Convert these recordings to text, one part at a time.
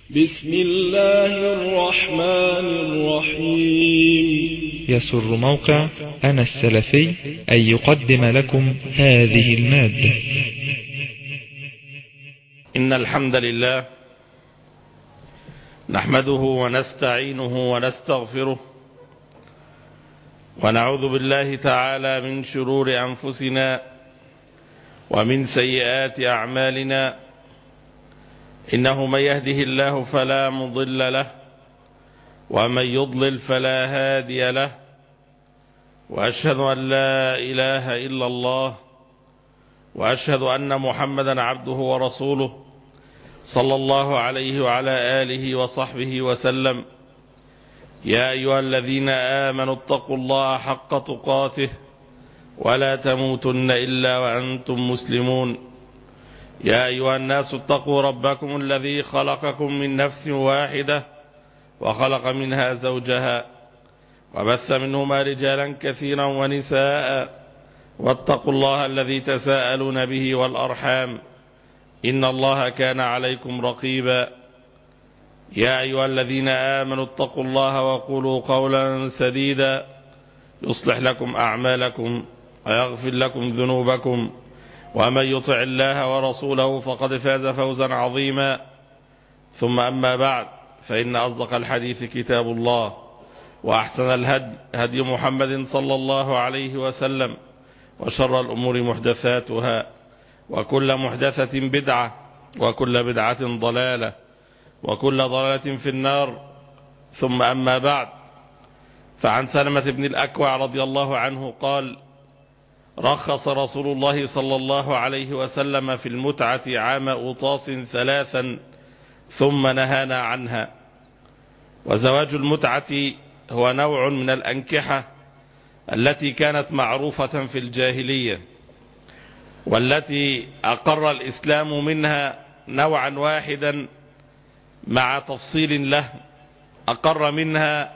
بسم الله الرحمن الرحيم. يسر موقع أنا السلفي أن يقدم لكم هذه المادة. إن الحمد لله نحمده ونستعينه ونستغفره ونعوذ بالله تعالى من شرور أنفسنا ومن سيئات أعمالنا، إنه من يهده الله فلا مضل له ومن يضلل فلا هادي له، وأشهد أن لا إله إلا الله، وأشهد أن محمدا عبده ورسوله صلى الله عليه وعلى آله وصحبه وسلم. يا أيها الذين آمنوا اتقوا الله حق تقاته ولا تموتن إلا وأنتم مسلمون. يا أيها الناس اتقوا ربكم الذي خلقكم من نفس واحدة وخلق منها زوجها وبث منهما رجالا كثيرا ونساء، واتقوا الله الذي تساءلون به والأرحام إن الله كان عليكم رقيبا. يا أيها الذين آمنوا اتقوا الله وقولوا قولا سديدا يصلح لكم أعمالكم ويغفر لكم ذنوبكم، ومن يطع الله ورسوله فقد فاز فوزا عظيما. ثم أما بعد، فإن أصدق الحديث كتاب الله، وأحسن الهدي هدي محمد صلى الله عليه وسلم، وشر الأمور محدثاتها، وكل محدثة بدعة، وكل بدعة ضلالة، وكل ضلالة في النار. ثم أما بعد، فعن سلمة بن الأكوع رضي الله عنه قال: رخص رسول الله صلى الله عليه وسلم في المتعة عام أوطاس 3 ثم نهانا عنها. وزواج المتعة هو نوع من الأنكحة التي كانت معروفة في الجاهلية، والتي أقر الإسلام منها نوعا واحدا مع تفصيل له. أقر منها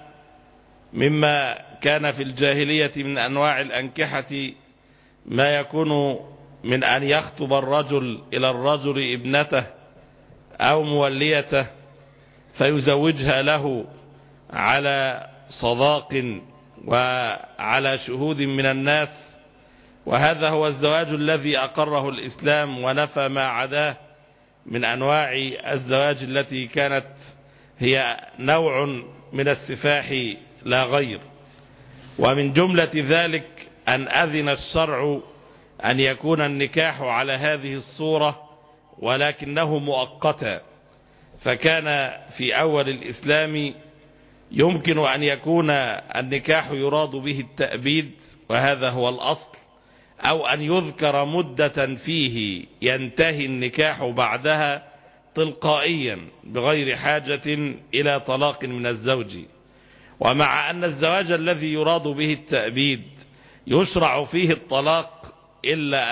مما كان في الجاهلية من أنواع الأنكحة ما يكون من أن يخطب الرجل إلى الرجل ابنته أو موليته فيزوجها له على صداق وعلى شهود من الناس، وهذا هو الزواج الذي أقره الإسلام ونفى ما عداه من أنواع الزواج التي كانت هي نوع من السفاح لا غير. ومن جملة ذلك أن أذن الشرع أن يكون النكاح على هذه الصورة ولكنه مؤقتا، فكان في أول الإسلام يمكن أن يكون النكاح يراد به التأبيد، وهذا هو الأصل، أو أن يذكر مدة فيه ينتهي النكاح بعدها تلقائيا بغير حاجة إلى طلاق من الزوج. ومع أن الزواج الذي يراد به التأبيد يشرع فيه الطلاق، إلا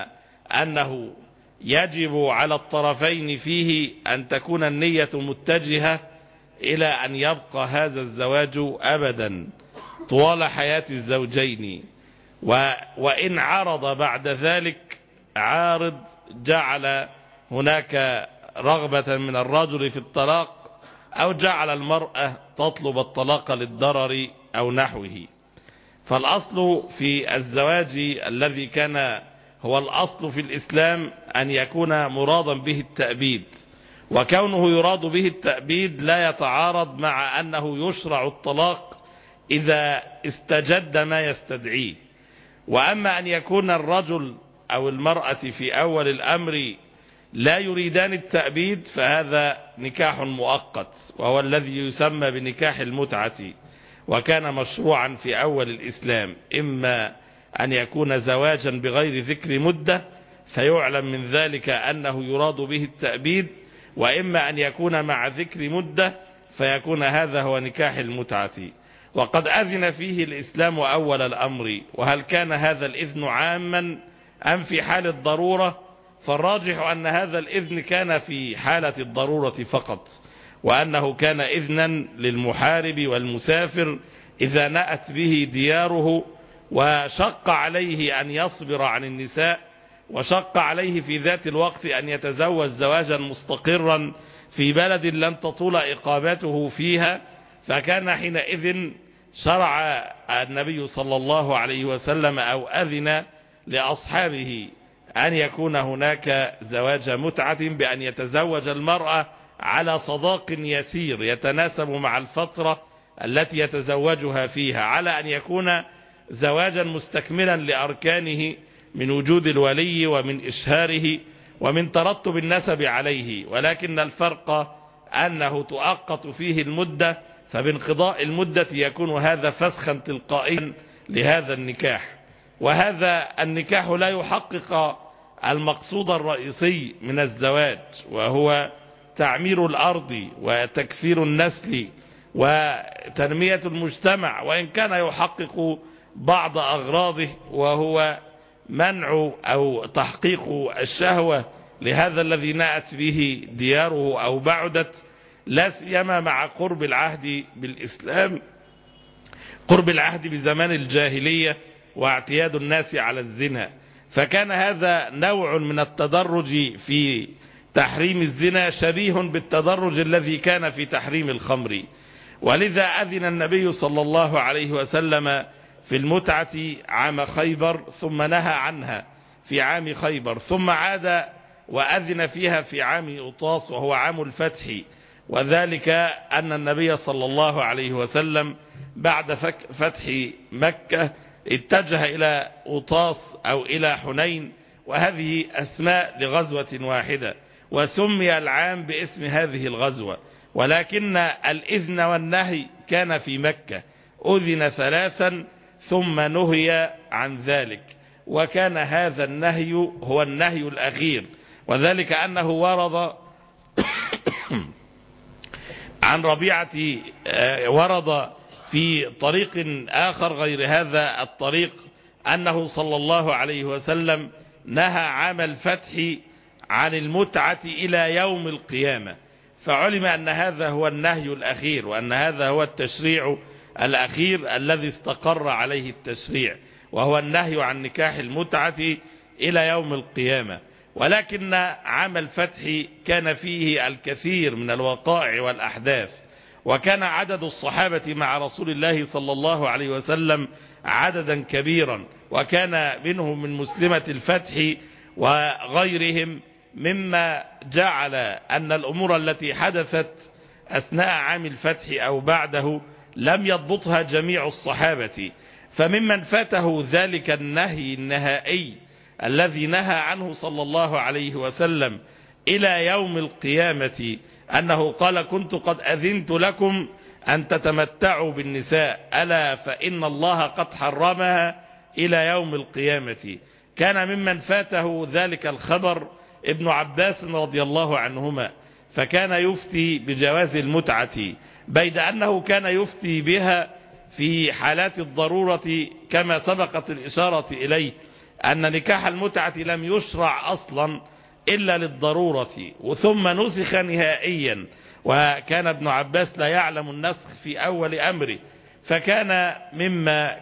أنه يجب على الطرفين فيه أن تكون النية متجهة إلى أن يبقى هذا الزواج أبدا طوال حياة الزوجين. وإن عرض بعد ذلك عارض جعل هناك رغبة من الرجل في الطلاق، أو جعل المرأة تطلب الطلاق للضرر أو نحوه، فالأصل في الزواج الذي كان هو الأصل في الإسلام أن يكون مرادا به التأبيد، وكونه يراد به التأبيد لا يتعارض مع أنه يشرع الطلاق إذا استجد ما يستدعيه. وأما أن يكون الرجل أو المرأة في أول الأمر لا يريدان التأبيد فهذا نكاح مؤقت، وهو الذي يسمى بنكاح المتعة، وكان مشروعا في أول الإسلام، إما أن يكون زواجا بغير ذكر مدة فيعلم من ذلك أنه يراد به التأبيد، وإما أن يكون مع ذكر مدة فيكون هذا هو نكاح المتعة. وقد أذن فيه الإسلام أول الأمر. وهل كان هذا الإذن عاما أم في حال الضرورة؟ فالراجح أن هذا الإذن كان في حالة الضرورة فقط، وأنه كان إذنا للمحارب والمسافر إذا نأت به دياره وشق عليه أن يصبر عن النساء، وشق عليه في ذات الوقت أن يتزوج زواجا مستقرا في بلد لن تطول إقامته فيها، فكان حينئذ شرع النبي صلى الله عليه وسلم أو أذن لأصحابه أن يكون هناك زواج متعة، بأن يتزوج المرأة على صداق يسير يتناسب مع الفترة التي يتزوجها فيها، على أن يكون زواجا مستكملا لأركانه من وجود الولي ومن إشهاره ومن ترتب النسب عليه. ولكن الفرق أنه تؤقت فيه المدة، فبانقضاء المدة يكون هذا فسخا تلقائيا لهذا النكاح. وهذا النكاح لا يحقق المقصود الرئيسي من الزواج، وهو تعمير الأرض وتكثير النسل وتنمية المجتمع، وإن كان يحقق بعض أغراضه، وهو منع أو تحقيق الشهوة لهذا الذي نأت به دياره أو بعدت، لا سيما مع قرب العهد بالإسلام، قرب العهد بزمان الجاهلية واعتياد الناس على الزنا. فكان هذا نوع من التدرج في تحريم الزنا شبيه بالتدرج الذي كان في تحريم الخمر. ولذا أذن النبي صلى الله عليه وسلم في المتعة عام خيبر، ثم نهى عنها في عام خيبر، ثم عاد وأذن فيها في عام أوطاس وهو عام الفتح. وذلك أن النبي صلى الله عليه وسلم بعد فتح مكة اتجه إلى أوطاس أو إلى حنين، وهذه أسماء لغزوة واحدة، وسمي العام باسم هذه الغزوة. ولكن الإذن والنهي كان في مكة، أذن ثلاثا ثم نهي عن ذلك، وكان هذا النهي هو النهي الأخير، وذلك أنه ورد عن ربيعة، ورد في طريق آخر غير هذا الطريق أنه صلى الله عليه وسلم نهى عام الفتح عن المتعة إلى يوم القيامة، فعلم أن هذا هو النهي الأخير، وأن هذا هو التشريع الأخير الذي استقر عليه التشريع، وهو النهي عن نكاح المتعة إلى يوم القيامة. ولكن عام الفتح كان فيه الكثير من الوقائع والأحداث، وكان عدد الصحابة مع رسول الله صلى الله عليه وسلم عددا كبيرا، وكان منهم من مسلمة الفتح وغيرهم، مما جعل أن الأمور التي حدثت أثناء عام الفتح أو بعده لم يضبطها جميع الصحابة. فممن فاته ذلك النهي النهائي الذي نهى عنه صلى الله عليه وسلم إلى يوم القيامة، أنه قال: كنت قد أذنت لكم أن تتمتعوا بالنساء، ألا فإن الله قد حرمها إلى يوم القيامة. كان ممن فاته ذلك الخبر ابن عباس رضي الله عنهما، فكان يفتي بجواز المتعة، بيد أنه كان يفتي بها في حالات الضرورة، كما سبقت الإشارة إليه أن نكاح المتعة لم يشرع أصلا إلا للضرورة، ثم نسخ نهائيا، وكان ابن عباس لا يعلم النسخ في أول أمره، فكان مما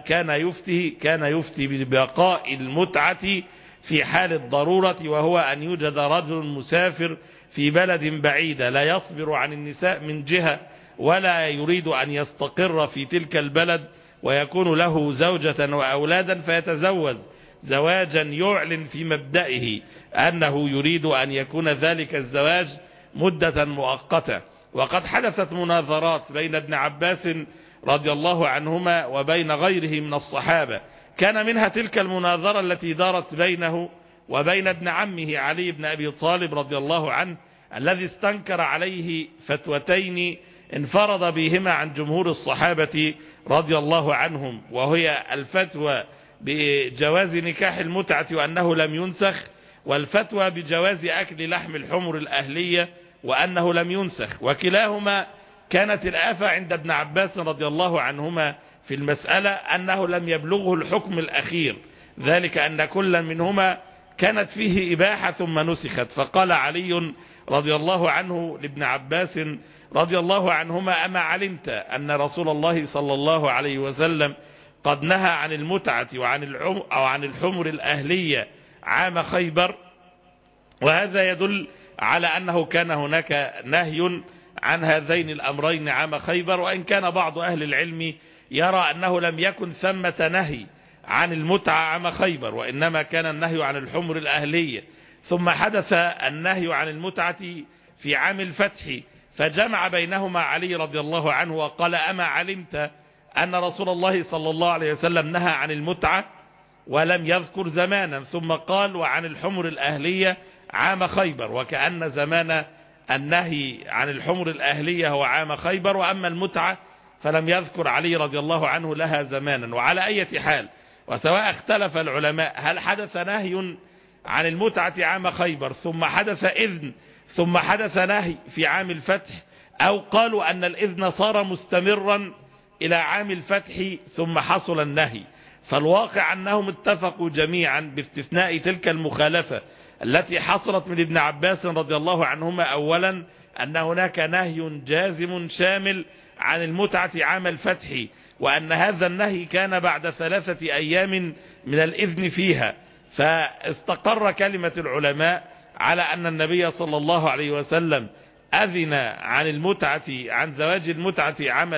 كان يفتي ببقاء المتعة في حال الضرورة، وهو أن يوجد رجل مسافر في بلد بعيدة لا يصبر عن النساء من جهة، ولا يريد أن يستقر في تلك البلد، ويكون له زوجة وأولادا، فيتزوج زواجا يعلن في مبدئه أنه يريد أن يكون ذلك الزواج مدة مؤقتة. وقد حدثت مناظرات بين ابن عباس رضي الله عنهما وبين غيره من الصحابة، كان منها تلك المناظرة التي دارت بينه وبين ابن عمه علي بن أبي طالب رضي الله عنه، الذي استنكر عليه فتوتين انفرد بهما عن جمهور الصحابة رضي الله عنهم، وهي الفتوى بجواز نكاح المتعة وأنه لم ينسخ، والفتوى بجواز أكل لحم الحمر الأهلية وأنه لم ينسخ. وكلاهما كانت الآفة عند ابن عباس رضي الله عنهما في المسألة أنه لم يبلغه الحكم الأخير، ذلك أن كل منهما كانت فيه إباحة ثم نسخت. فقال علي رضي الله عنه لابن عباس رضي الله عنهما: أما علمت أن رسول الله صلى الله عليه وسلم قد نهى عن المتعة وعن الحمر الأهلية عام خيبر؟ وهذا يدل على أنه كان هناك نهي عن هذين الأمرين عام خيبر، وإن كان بعض أهل العلم يرى أنه لم يكن ثمة نهي عن المتعة عام خيبر، وإنما كان النهي عن الحمر الأهلية، ثم حدث النهي عن المتعة في عام الفتح، فجمع بينهما علي رضي الله عنه وقال: أما علمت أن رسول الله صلى الله عليه وسلم نهى عن المتعة ولم يذكر زمانا، ثم قال: وعن الحمر الأهلية عام خيبر، وكأن زمان النهي عن الحمر الأهلية هو عام خيبر، وأما المتعة فلم يذكر علي رضي الله عنه لها زمانا. وعلى أي حال، وسواء اختلف العلماء هل حدث نهي عن المتعة عام خيبر ثم حدث إذن ثم حدث نهي في عام الفتح، أو قالوا أن الإذن صار مستمرا إلى عام الفتح ثم حصل النهي، فالواقع أنهم اتفقوا جميعا باستثناء تلك المخالفة التي حصلت من ابن عباس رضي الله عنهما أولا أن هناك نهي جازم شامل عن المتعة عام الفتح، وأن هذا النهي كان بعد 3 أيام من الإذن فيها. فاستقر كلمة العلماء على أن النبي صلى الله عليه وسلم أذن عن المتعة، عن زواج المتعة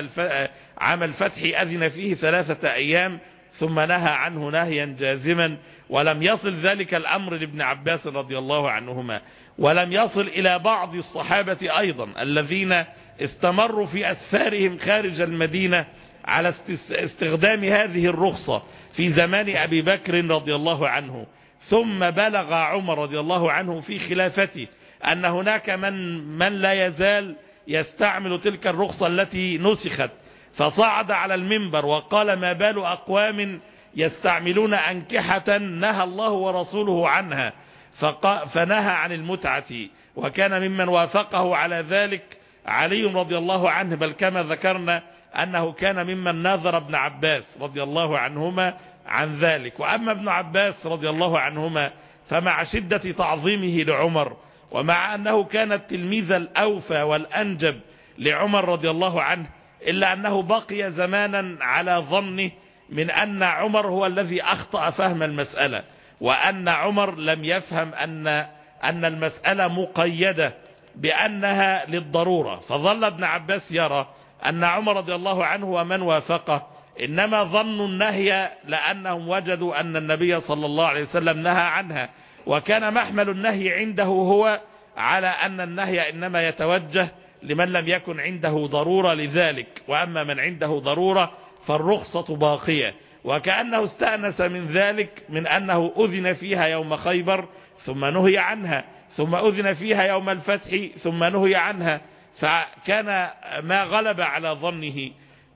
عام الفتح، أذن فيه 3 أيام ثم نهى عنه نهيا جازما، ولم يصل ذلك الأمر لابن عباس رضي الله عنهما، ولم يصل إلى بعض الصحابة أيضا الذين استمروا في أسفارهم خارج المدينة على استخدام هذه الرخصة في زمان أبي بكر رضي الله عنه. ثم بلغ عمر رضي الله عنه في خلافته أن هناك من لا يزال يستعمل تلك الرخصة التي نسخت، فصعد على المنبر وقال: ما بال أقوام يستعملون أنكحة نهى الله ورسوله عنها، فنهى عن المتعة. وكان ممن وافقه على ذلك علي رضي الله عنه، بل كما ذكرنا أنه كان ممن ناظر ابن عباس رضي الله عنهما عن ذلك. وأما ابن عباس رضي الله عنهما فمع شدة تعظيمه لعمر، ومع أنه كان التلميذ الأوفى والأنجب لعمر رضي الله عنه، إلا أنه بقي زمانا على ظنه من أن عمر هو الذي أخطأ فهم المسألة، وأن عمر لم يفهم أن المسألة مقيدة بأنها للضرورة. فظل ابن عباس يرى أن عمر رضي الله عنه ومن وافقه إنما ظنوا النهي لأنهم وجدوا أن النبي صلى الله عليه وسلم نهى عنها، وكان محمل النهي عنده هو على أن النهي إنما يتوجه لمن لم يكن عنده ضرورة لذلك، وأما من عنده ضرورة فالرخصة باقية. وكأنه استأنس من ذلك، من أنه أذن فيها يوم خيبر ثم نهي عنها، ثم أذن فيها يوم الفتح ثم نهي عنها، فكان ما غلب على ظنه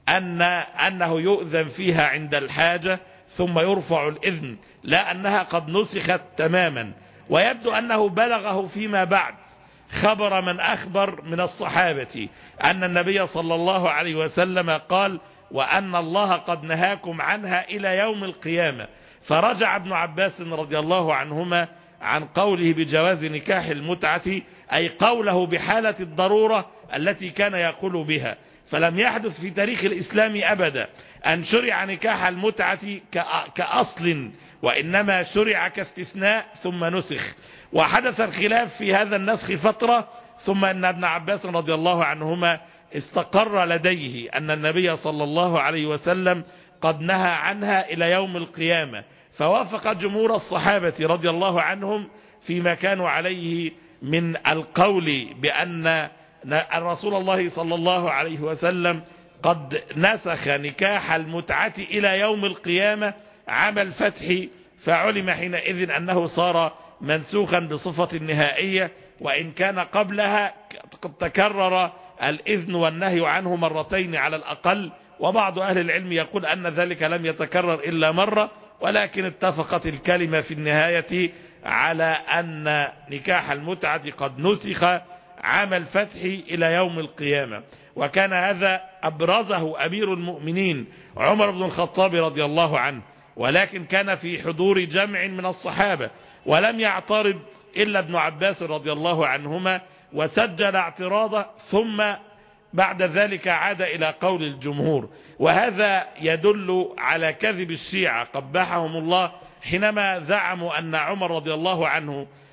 أنه يؤذن فيها عند الحاجة ثم يرفع الإذن، لا أنها قد نسخت تماما. ويبدو أنه بلغه فيما بعد خبر من أخبر من الصحابة أن النبي صلى الله عليه وسلم قال: وأن الله قد نهاكم عنها إلى يوم القيامة. فرجع ابن عباس رضي الله عنهما عن قوله بجواز نكاح المتعة، أي قوله بحالة الضرورة التي كان يقول بها. فلم يحدث في تاريخ الإسلام أبدا أن شرع نكاح المتعة كأصل، وإنما شرع كاستثناء ثم نسخ. وحدث الخلاف في هذا النسخ فترة، ثم أن ابن عباس رضي الله عنهما استقر لديه أن النبي صلى الله عليه وسلم قد نهى عنها إلى يوم القيامة، فوافق جمهور الصحابة رضي الله عنهم فيما كانوا عليه من القول بأن الرسول الله صلى الله عليه وسلم قد نسخ نكاح المتعة إلى يوم القيامة عام الفتح، فعلم حينئذ أنه صار منسوخا بصفة نهائية، وإن كان قبلها قد تكرر الإذن والنهي عنه مرتين على الأقل. وبعض أهل العلم يقول أن ذلك لم يتكرر إلا مرة، ولكن اتفقت الكلمة في النهاية على أن نكاح المتعة قد نسخ عام الفتح إلى يوم القيامة. وكان هذا أبرزه أمير المؤمنين عمر بن الخطاب رضي الله عنه، ولكن كان في حضور جمع من الصحابة، ولم يعترض إلا ابن عباس رضي الله عنهما، وسجل اعتراضه، ثم بعد ذلك عاد إلى قول الجمهور. وهذا يدل على كذب الشيعة قبحهم الله حينما زعموا أن عمر رضي الله عنه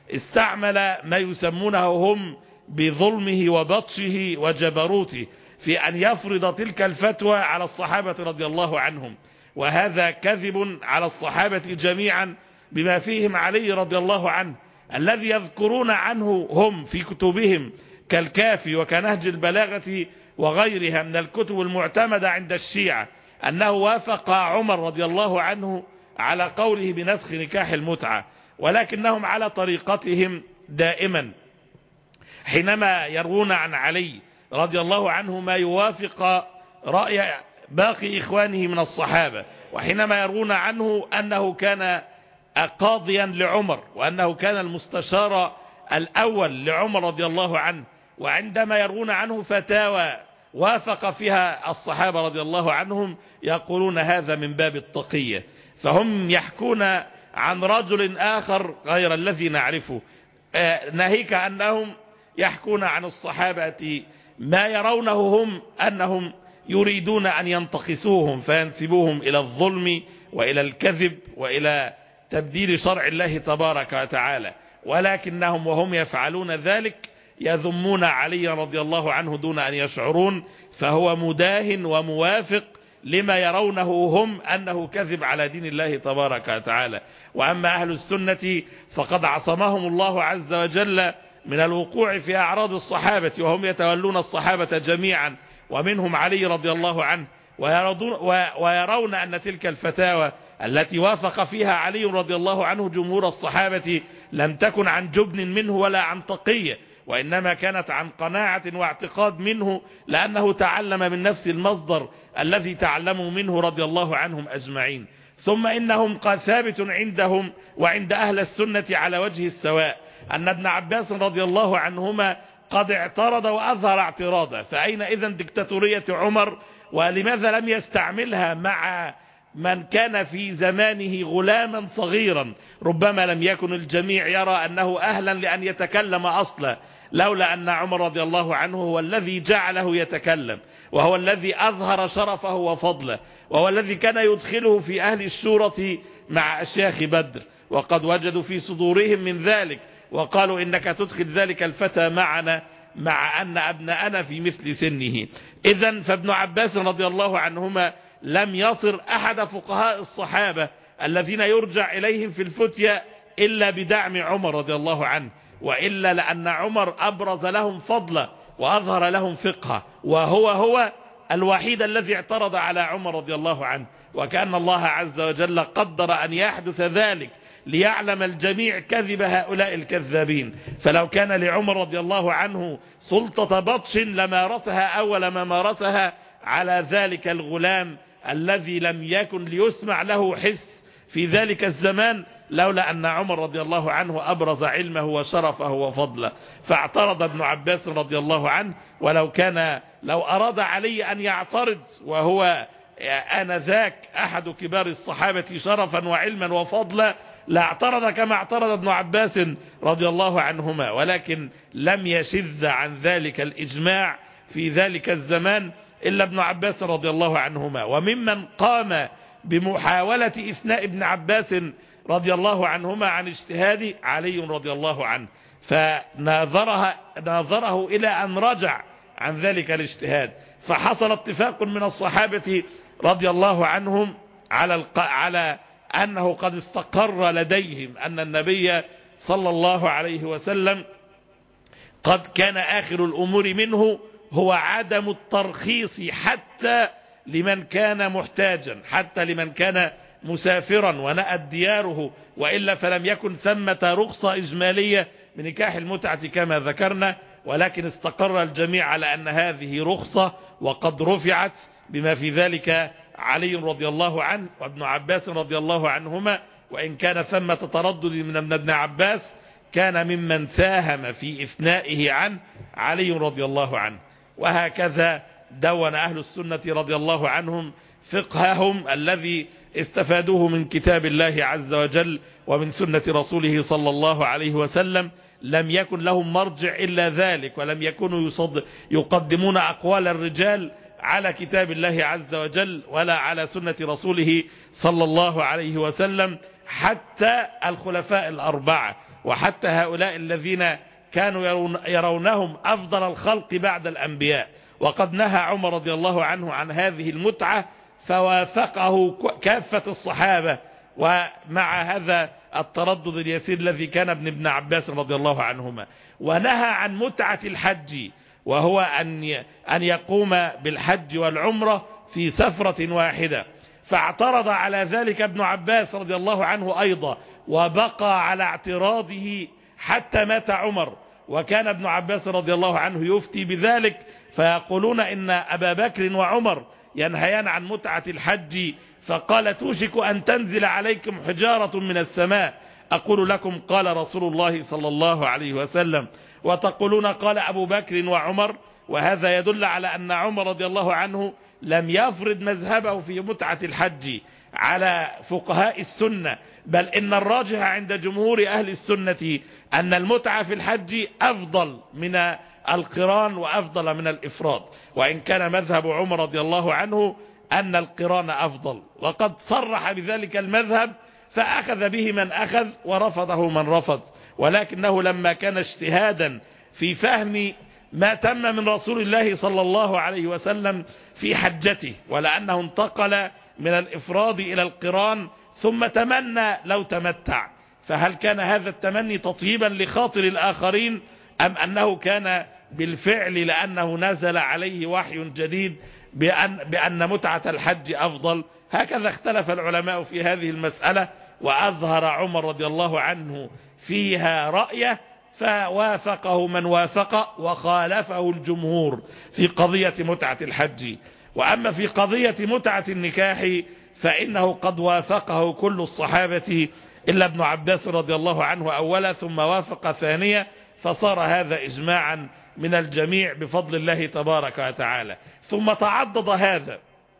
استعمل ما يسمونه هم بظلمه وبطشه وجبروته في أن يفرض تلك الفتوى على الصحابة رضي الله عنهم، وهذا كذب على الصحابة جميعا بما فيهم علي رضي الله عنه، الذي يذكرون عنه هم في كتبهم كالكافي وكنهج البلاغة وغيرها من الكتب المعتمدة عند الشيعة أنه وافق عمر رضي الله عنه على قوله بنسخ نكاح المتعة، ولكنهم على طريقتهم دائما حينما يروون عن علي رضي الله عنه ما يوافق رأي باقي إخوانه من الصحابة، وحينما يروون عنه أنه كان قاضيا لعمر وأنه كان المستشار الأول لعمر رضي الله عنه، وعندما يروون عنه فتاوى وافق فيها الصحابة رضي الله عنهم يقولون هذا من باب التقية. فهم يحكون عن رجل آخر غير الذي نعرفه، ناهيك أنهم يحكون عن الصحابة ما يرونه هم أنهم يريدون أن ينتقصوهم فينسبوهم إلى الظلم وإلى الكذب وإلى تبديل شرع الله تبارك وتعالى، ولكنهم وهم يفعلون ذلك يذمون علي رضي الله عنه دون أن يشعرون، فهو مداهن وموافق لما يرونه هم أنه كذب على دين الله تبارك وتعالى. وأما أهل السنة فقد عصمهم الله عز وجل من الوقوع في أعراض الصحابة، وهم يتولون الصحابة جميعا ومنهم علي رضي الله عنه، ويرون أن تلك الفتاوى التي وافق فيها علي رضي الله عنه جمهور الصحابة لم تكن عن جبن منه ولا عن تقية، وإنما كانت عن قناعة واعتقاد منه، لأنه تعلم من نفس المصدر الذي تعلموا منه رضي الله عنهم أجمعين. ثم إنهم قد ثابت عندهم وعند أهل السنة على وجه السواء أن ابن عباس رضي الله عنهما قد اعترض وأظهر اعتراضا، فأين إذن دكتاتورية عمر؟ ولماذا لم يستعملها مع من كان في زمانه غلاما صغيرا ربما لم يكن الجميع يرى أنه أهلا لأن يتكلم أصلا، لولا أن عمر رضي الله عنه هو الذي جعله يتكلم، وهو الذي أظهر شرفه وفضله، وهو الذي كان يدخله في أهل الشورى مع أشياخ بدر، وقد وجدوا في صدورهم من ذلك وقالوا إنك تدخل ذلك الفتى معنا مع أن أبناءنا في مثل سنه. إذن فابن عباس رضي الله عنهما لم يصر أحد فقهاء الصحابة الذين يرجع إليهم في الفتية إلا بدعم عمر رضي الله عنه، وإلا لأن عمر أبرز لهم فضلا وأظهر لهم فقها، وهو الوحيد الذي اعترض على عمر رضي الله عنه، وكأن الله عز وجل قدر أن يحدث ذلك ليعلم الجميع كذب هؤلاء الكذابين. فلو كان لعمر رضي الله عنه سلطة بطش لمارسها أول ما مارسها على ذلك الغلام الذي لم يكن ليسمع له حس في ذلك الزمان، لولا أن عمر رضي الله عنه أبرز علمه وشرفه وفضله. فاعترض ابن عباس رضي الله عنه، لو أراد علي أن يعترض وهو آنذاك أحد كبار الصحابة شرفا وعلما وفضلا لاعترض كما اعترض ابن عباس رضي الله عنهما، ولكن لم يشذ عن ذلك الإجماع في ذلك الزمان إلا ابن عباس رضي الله عنهما. وممن قام بمحاولة إثناء ابن عباس رضي الله عنهما عن اجتهاد علي رضي الله عنه، فناظره إلى أن رجع عن ذلك الاجتهاد، فحصل اتفاق من الصحابة رضي الله عنهم على أنه قد استقر لديهم أن النبي صلى الله عليه وسلم قد كان آخر الأمور منه هو عدم الترخيص حتى لمن كان محتاجا، حتى لمن كان مسافرا ونأت دياره، وإلا فلم يكن ثمة رخصة إجمالية بنكاح المتعة كما ذكرنا، ولكن استقر الجميع على أن هذه رخصة وقد رفعت، بما في ذلك علي رضي الله عنه وابن عباس رضي الله عنهما، وإن كان ثمة تردد من ابن عباس كان ممن ساهم في إثنائه عن علي رضي الله عنه. وهكذا دون أهل السنة رضي الله عنهم فقههم الذي استفادوه من كتاب الله عز وجل ومن سنة رسوله صلى الله عليه وسلم. لم يكن لهم مرجع إلا ذلك، ولم يكونوا يقدمون أقوال الرجال على كتاب الله عز وجل ولا على سنة رسوله صلى الله عليه وسلم. حتى الخلفاء الأربعة وحتى هؤلاء الذين كانوا يرونهم أفضل الخلق بعد الأنبياء. وقد نهى عمر رضي الله عنه عن هذه المتعة فوافقه كافة الصحابة، ومع هذا التردد اليسير الذي كان ابن عباس رضي الله عنهما. ونهى عن متعة الحج، وهو أن يقوم بالحج والعمرة في سفرة واحدة، فاعترض على ذلك ابن عباس رضي الله عنه أيضا، وبقى على اعتراضه حتى مات عمر. وكان ابن عباس رضي الله عنه يفتي بذلك، فيقولون إن أبا بكر وعمر ينهيان عن متعة الحج، فقال توشك أن تنزل عليكم حجارة من السماء، أقول لكم قال رسول الله صلى الله عليه وسلم، وتقولون قال أبو بكر وعمر. وهذا يدل على أن عمر رضي الله عنه لم يفرض مذهبه في متعة الحج على فقهاء السنة، بل إن الراجح عند جمهور أهل السنة أن المتعة في الحج أفضل من القران وأفضل من الإفراد، وإن كان مذهب عمر رضي الله عنه أن القران أفضل، وقد صرح بذلك المذهب فأخذ به من أخذ ورفضه من رفض. ولكنه لما كان اجتهادا في فهم ما تم من رسول الله صلى الله عليه وسلم في حجته، ولأنه انتقل من الإفراد إلى القران ثم تمنى لو تمتع، فهل كان هذا التمني تطيبا لخاطر الآخرين أم أنه كان بالفعل لأنه نزل عليه وحي جديد بأن متعة الحج أفضل؟ هكذا اختلف العلماء في هذه المسألة، وأظهر عمر رضي الله عنه فيها رأيه، فوافقه من وافق وخالفه الجمهور في قضية متعة الحج. وأما في قضية متعة النكاح فإنه قد وافقه كل الصحابة إلا ابن عباس رضي الله عنه أولا، ثم وافق ثانية، فصار هذا إجماعا من الجميع بفضل الله تبارك وتعالى. ثم تعضد هذا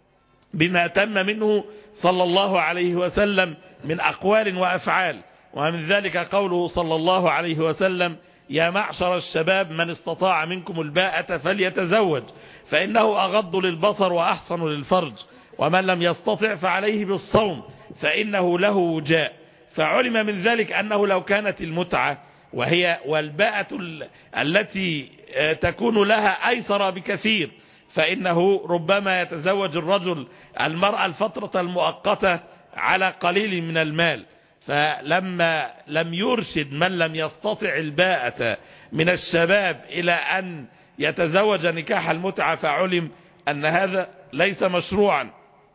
بما تم منه صلى الله عليه وسلم من أقوال وأفعال، ومن ذلك قوله صلى الله عليه وسلم: يا معشر الشباب من استطاع منكم الباءة فليتزوج فإنه أغض للبصر وأحصن للفرج، ومن لم يستطع فعليه بالصوم فإنه له وجاء. فعلم من ذلك أنه لو كانت المتعة وهي والباءة التي تكون لها أيسر بكثير، فإنه ربما يتزوج الرجل المرأة الفترة المؤقتة على قليل من المال. فلما لم يرشد من لم يستطع الباءة من الشباب إلى أن يتزوج نكاح المتعة، فعلم أن هذا ليس مشروعا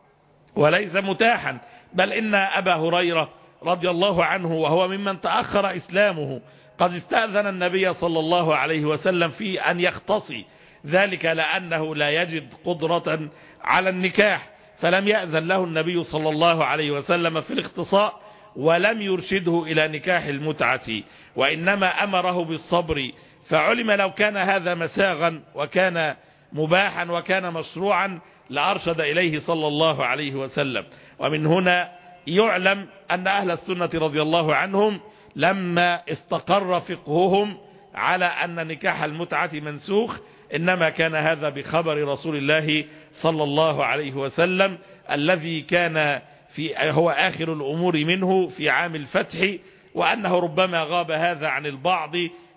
وليس متاحا، بل إن أبا هريرة رضي الله عنه وهو ممن تأخر إسلامه قد استأذن النبي صلى الله عليه وسلم في أن يختصي، ذلك لأنه لا يجد قدرة على النكاح، فلم يأذن له النبي صلى الله عليه وسلم في الاختصاء، ولم يرشده إلى نكاح المتعة، وإنما أمره بالصبر. فعلم لو كان هذا مساغا وكان مباحا وكان مشروعا لأرشد إليه صلى الله عليه وسلم. ومن هنا يعلم أن أهل السنة رضي الله عنهم لما استقر فقههم على أن نكاح المتعة منسوخ، إنما كان هذا بخبر رسول الله صلى الله عليه وسلم الذي كان هو آخر الأمور منه في عام الفتح، وأنه ربما غاب هذا عن البعض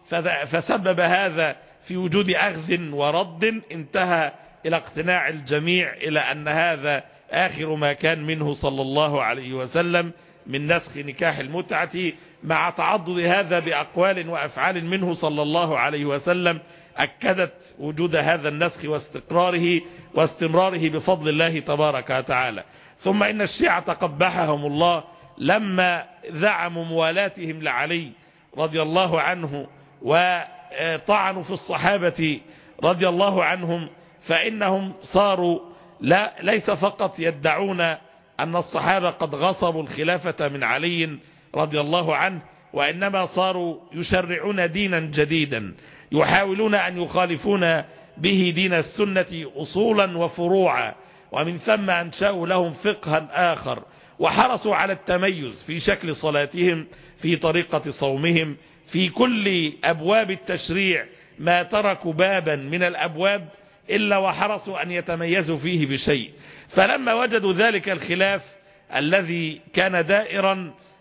فسبب هذا في وجود أخذ ورد انتهى إلى اقتناع الجميع إلى أن هذا آخر ما كان منه صلى الله عليه وسلم من نسخ نكاح المتعة، مع تعضد هذا بأقوال وأفعال منه صلى الله عليه وسلم أكدت وجود هذا النسخ واستمراره بفضل الله تبارك وتعالى. ثم إن الشيعة قبحهم الله لما زعموا موالاتهم لعلي رضي الله عنه وطعنوا في الصحابة رضي الله عنهم، فإنهم صاروا ليس فقط يدعون أن الصحابة قد غصبوا الخلافة من علي رضي الله عنه، وإنما صاروا يشرعون دينا جديدا يحاولون أن يخالفون به دين السنة أصولا وفروعا، ومن ثم أنشأوا لهم فقها آخر، وحرصوا على التميز في شكل صلاتهم، في طريقة صومهم، في كل أبواب التشريع ما تركوا بابا من الأبواب إلا وحرصوا أن يتميزوا فيه بشيء. فلما وجدوا ذلك الخلاف الذي كان دائرا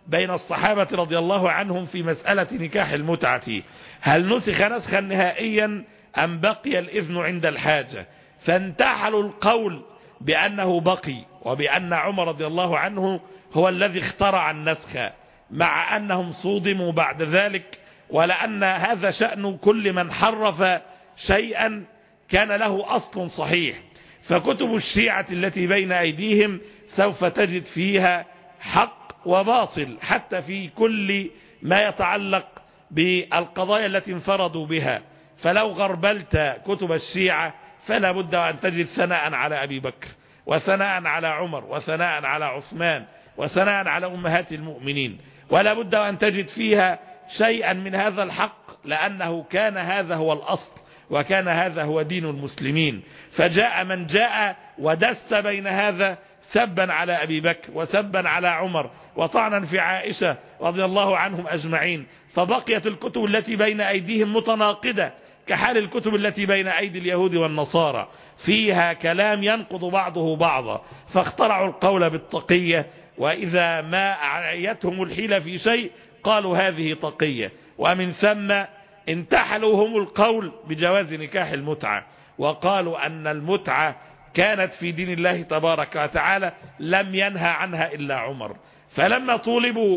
بين الصحابة رضي الله عنهم في مسألة نكاح المتعة، هل نسخ نسخا نهائيا أم بقي الإذن عند الحاجة؟ فانتحلوا القول بأنه بقي، وبأن عمر رضي الله عنه هو الذي اخترع النسخ، مع أنهم صودموا بعد ذلك، ولأن هذا شأن كل من حرف شيئا كان له أصل صحيح. فكتب الشيعة التي بين أيديهم سوف تجد فيها حق وباطل، حتى في كل ما يتعلق بالقضايا التي انفردوا بها. فلو غربلت كتب الشيعة فلا بد أن تجد ثناء على أبي بكر، وثناء على عمر، وثناء على عثمان، وثناء على أمهات المؤمنين، ولا بد أن تجد فيها شيئا من هذا الحق، لأنه كان هذا هو الأصل، وكان هذا هو دين المسلمين. فجاء من جاء ودس بين هذا سبا على أبي بكر، وسبا على عمر، وطعنا في عائشة رضي الله عنهم أجمعين. فبقيت الكتب التي بين أيديهم متناقضة كحال الكتب التي بين أيدي اليهود والنصارى، فيها كلام ينقض بعضه بعضا، فاخترعوا القول بالتقية، وإذا ما أعيتهم الحيلة في شيء قالوا هذه تقية، ومن ثم انتحلوا هم القول بجواز نكاح المتعة، وقالوا أن المتعة كانت في دين الله تبارك وتعالى لم ينهى عنها إلا عمر. فلما طولبوا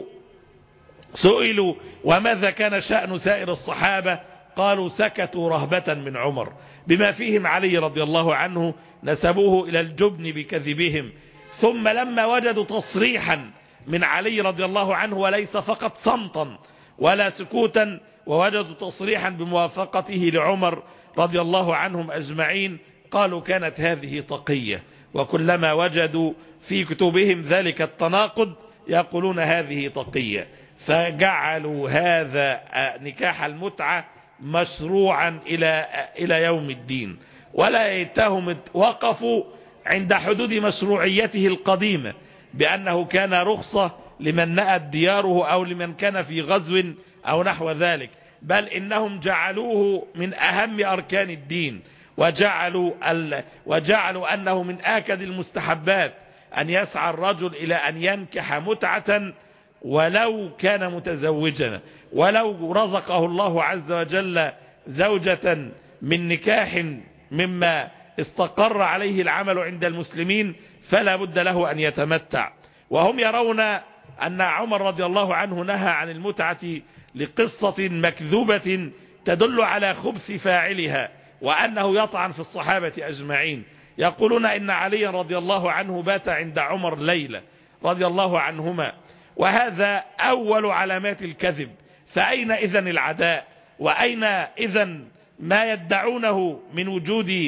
سئلوا وماذا كان شأن سائر الصحابة قالوا سكتوا رهبة من عمر، بما فيهم علي رضي الله عنه نسبوه إلى الجبن بكذبهم. ثم لما وجدوا تصريحا من علي رضي الله عنه، وليس فقط صمتا ولا سكوتا، ووجدوا تصريحا بموافقته لعمر رضي الله عنهم أجمعين، قالوا كانت هذه تقية. وكلما وجدوا في كتبهم ذلك التناقض يقولون هذه تقية، فجعلوا هذا نكاح المتعة مشروعا إلى يوم الدين، ولا يتهم وقفوا عند حدود مشروعيته القديمة بأنه كان رخصة لمن نأت دياره أو لمن كان في غزو أو نحو ذلك، بل إنهم جعلوه من أهم أركان الدين، وجعلوا أنه من آكد المستحبات أن يسعى الرجل إلى أن ينكح متعة ولو كان متزوجا، ولو رزقه الله عز وجل زوجة من نكاح مما استقر عليه العمل عند المسلمين فلا بد له أن يتمتع. وهم يرون أن عمر رضي الله عنه نهى عن المتعة لقصة مكذوبة تدل على خبث فاعلها، وأنه يطعن في الصحابة أجمعين. يقولون إن علي رضي الله عنه بات عند عمر ليلة رضي الله عنهما، وهذا أول علامات الكذب. فأين إذن العداء؟ وأين إذن ما يدعونه من وجود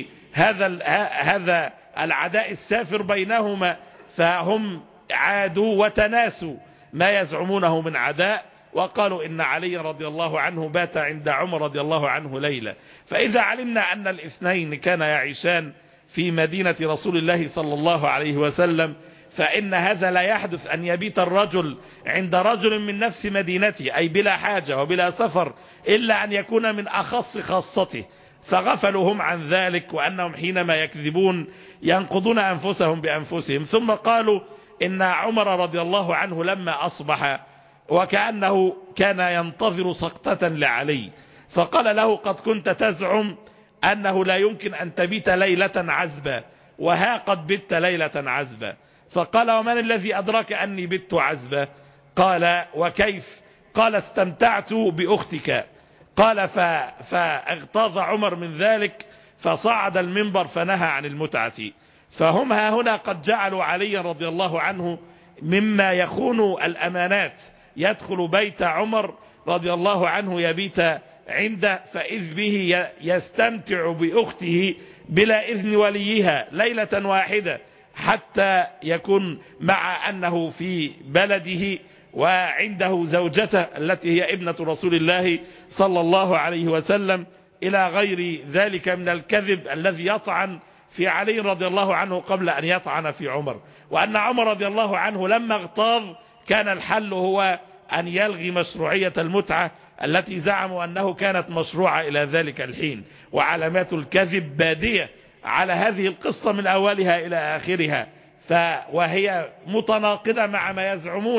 هذا العداء السافر بينهما؟ فهم عادوا وتناسوا ما يزعمونه من عداء، وقالوا إن علي رضي الله عنه بات عند عمر رضي الله عنه ليلة. فإذا علمنا أن الاثنين كان يعيشان في مدينة رسول الله صلى الله عليه وسلم، فإن هذا لا يحدث أن يبيت الرجل عند رجل من نفس مدينته، أي بلا حاجة وبلا سفر، إلا أن يكون من أخص خاصته. فغفلوا هم عن ذلك، وأنهم حينما يكذبون ينقضون أنفسهم بأنفسهم. ثم قالوا إن عمر رضي الله عنه لما أصبح وكأنه كان ينتظر سقطة لعلي، فقال له قد كنت تزعم أنه لا يمكن أن تبيت ليلة عزبا، وها قد بت ليلة عزبا. فقال ومن الذي أدرك أني بت عزبا؟ قال وكيف؟ قال استمتعت بأختك. قال فاغتاظ عمر من ذلك فصعد المنبر فنهى عن المتعة. فهم ها هنا قد جعلوا علي رضي الله عنه مما يخون الأمانات، يدخل بيت عمر رضي الله عنه يبيت عنده، فإذ به يستمتع بأخته بلا إذن وليها ليلة واحدة، حتى يكون مع أنه في بلده وعنده زوجته التي هي ابنة رسول الله صلى الله عليه وسلم، إلى غير ذلك من الكذب الذي يطعن في علي رضي الله عنه قبل أن يطعن في عمر. وأن عمر رضي الله عنه لما اغتاظ كان الحل هو أن يلغي مشروعية المتعة التي زعموا أنه كانت مشروعة إلى ذلك الحين. وعلامات الكذب بادية على هذه القصة من أولها إلى آخرها، وهي متناقضة مع ما يزعمون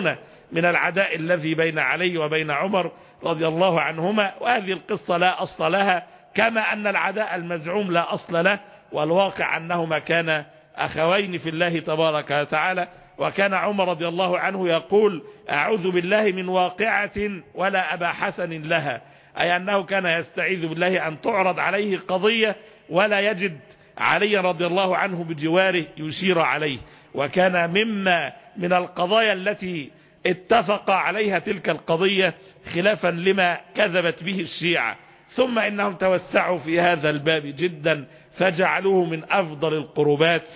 من العداء الذي بين علي وبين عمر رضي الله عنهما. وهذه القصة لا أصل لها، كما أن العداء المزعوم لا أصل له، والواقع أنهما كان أخوين في الله تبارك وتعالى. وكان عمر رضي الله عنه يقول: أعوذ بالله من واقعة ولا أبا حسن لها، أي أنه كان يستعيذ بالله أن تعرض عليه قضية ولا يجد علي رضي الله عنه بجواره يشير عليه. وكان مما من القضايا التي اتفق عليها تلك القضية خلافا لما كذبت به الشيعة. ثم إنهم توسعوا في هذا الباب جدا فجعلوه من أفضل القربات،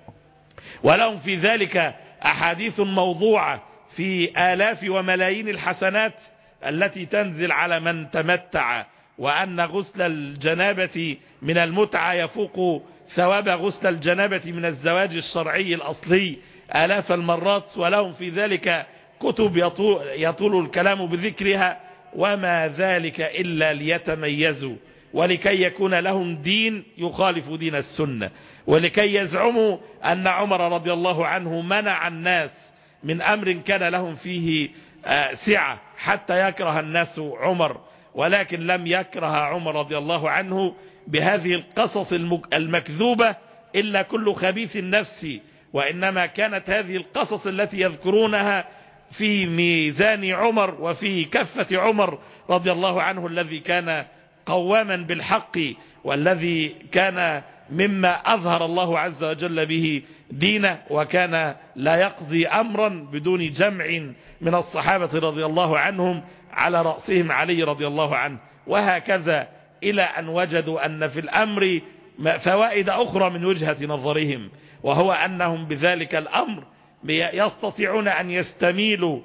ولهم في ذلك أحاديث موضوعة في آلاف وملايين الحسنات التي تنزل على من تمتع، وأن غسل الجنابة من المتعة يفوق ثواب غسل الجنابة من الزواج الشرعي الأصلي آلاف المرات. ولهم في ذلك كتب يطول الكلام بذكرها، وما ذلك إلا ليتميزوا ولكي يكون لهم دين يخالف دين السنة، ولكي يزعموا أن عمر رضي الله عنه منع الناس من أمر كان لهم فيه سعة حتى يكره الناس عمر، ولكن لم يكره عمر رضي الله عنه بهذه القصص المكذوبة إلا كل خبيث النفس، وإنما كانت هذه القصص التي يذكرونها في ميزان عمر وفي كفة عمر رضي الله عنه، الذي كان قواما بالحق، والذي كان مما أظهر الله عز وجل به دينه، وكان لا يقضي أمرا بدون جمع من الصحابة رضي الله عنهم، على رأسهم علي رضي الله عنه. وهكذا إلى أن وجدوا أن في الأمر فوائد أخرى من وجهة نظرهم، وهو أنهم بذلك الأمر يستطيعون أن يستميلوا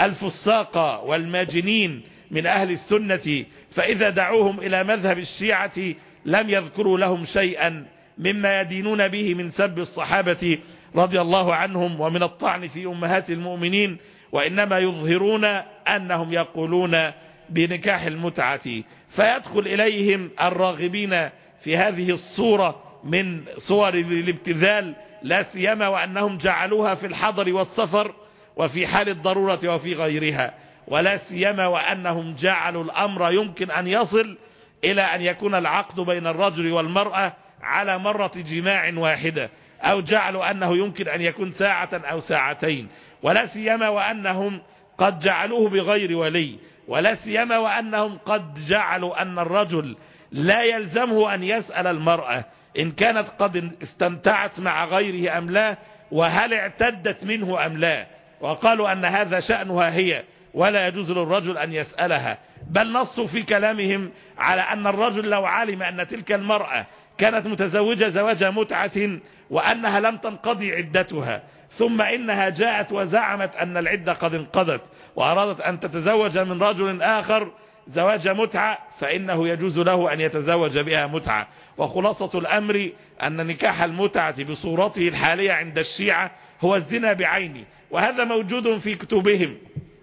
الفساق والماجنين من أهل السنة، فإذا دعوهم إلى مذهب الشيعة لم يذكروا لهم شيئا مما يدينون به من سب الصحابة رضي الله عنهم ومن الطعن في أمهات المؤمنين، وإنما يظهرون أنهم يقولون بنكاح المتعة. فيدخل إليهم الراغبين في هذه الصورة من صور الابتذال، لا سيما وأنهم جعلوها في الحضر والسفر وفي حال الضرورة وفي غيرها، ولا سيما وأنهم جعلوا الأمر يمكن أن يصل إلى أن يكون العقد بين الرجل والمرأة على مرة جماع واحدة، أو جعلوا أنه يمكن أن يكون ساعة أو ساعتين، ولا سيما وأنهم قد جعلوه بغير ولي، ولا سيما وأنهم قد جعلوا أن الرجل لا يلزمه أن يسأل المرأة إن كانت قد استمتعت مع غيره أم لا، وهل اعتدت منه أم لا، وقالوا أن هذا شأنها هي ولا يجوز للرجل أن يسألها. بل نصوا في كلامهم على أن الرجل لو علم أن تلك المرأة كانت متزوجة زواج متعة وأنها لم تنقضي عدتها، ثم إنها جاءت وزعمت أن العدة قد انقضت وأرادت أن تتزوج من رجل آخر زواج متعة، فإنه يجوز له أن يتزوج بها متعة. وخلاصة الأمر أن نكاح المتعة بصورته الحالية عند الشيعة هو الزنا بعينه، وهذا موجود في كتبهم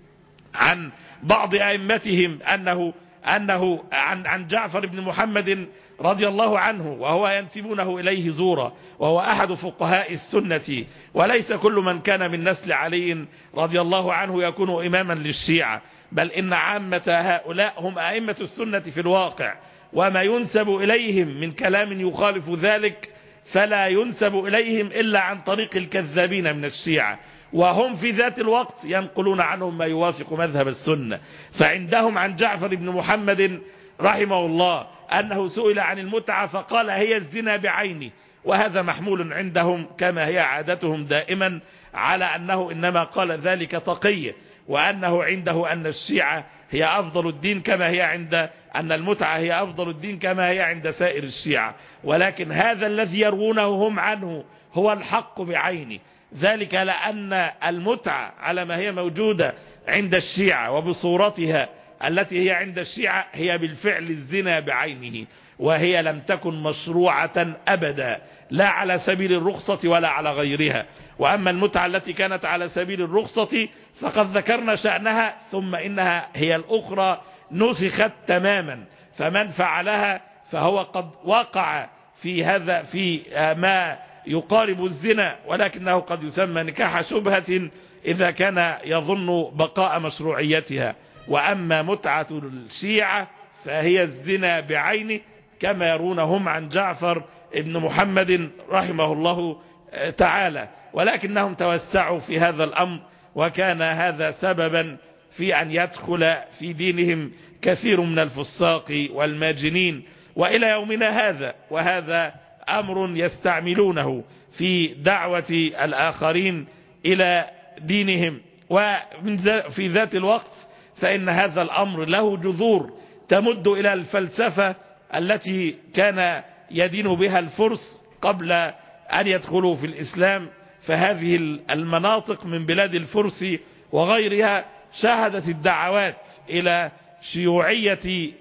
عن بعض أئمتهم أنه عن جعفر بن محمد رضي الله عنه، وهو ينسبونه إليه زورا، وهو أحد فقهاء السنة، وليس كل من كان من نسل علي رضي الله عنه يكون إماما للشيعة، بل إن عامة هؤلاء هم أئمة السنة في الواقع، وما ينسب إليهم من كلام يخالف ذلك فلا ينسب إليهم إلا عن طريق الكذابين من الشيعة، وهم في ذات الوقت ينقلون عنهم ما يوافق مذهب السنة. فعندهم عن جعفر بن محمد رحمه الله أنه سئل عن المتعة فقال هي الزنا بعينه، وهذا محمول عندهم كما هي عادتهم دائما على أنه إنما قال ذلك تقية، وأنه عنده أن الشيعة هي أفضل الدين كما هي عند أن المتعة هي أفضل الدين كما هي عند سائر الشيعة، ولكن هذا الذي يروونه هم عنه هو الحق بعينه، ذلك لأن المتعة على ما هي موجودة عند الشيعة وبصورتها التي هي عند الشيعة هي بالفعل الزنا بعينه، وهي لم تكن مشروعة أبدا، لا على سبيل الرخصة ولا على غيرها. وأما المتعة التي كانت على سبيل الرخصة فقد ذكرنا شأنها، ثم إنها هي الأخرى نسخت تماما، فمن فعلها فهو قد وقع في هذا في ما يقارب الزنا، ولكنه قد يسمى نكاح شبهة إذا كان يظن بقاء مشروعيتها. وأما متعة الشيعة فهي الزنا بعينه، كما يرونهم عن جعفر ابن محمد رحمه الله تعالى، ولكنهم توسعوا في هذا الأمر، وكان هذا سببا في أن يدخل في دينهم كثير من الفساق والماجنين وإلى يومنا هذا. وهذا أمر يستعملونه في دعوة الآخرين إلى دينهم. وفي ذات الوقت فإن هذا الأمر له جذور تمد إلى الفلسفة التي كان يدين بها الفرس قبل أن يدخلوا في الإسلام. فهذه المناطق من بلاد الفرس وغيرها شاهدت الدعوات إلى شيوعية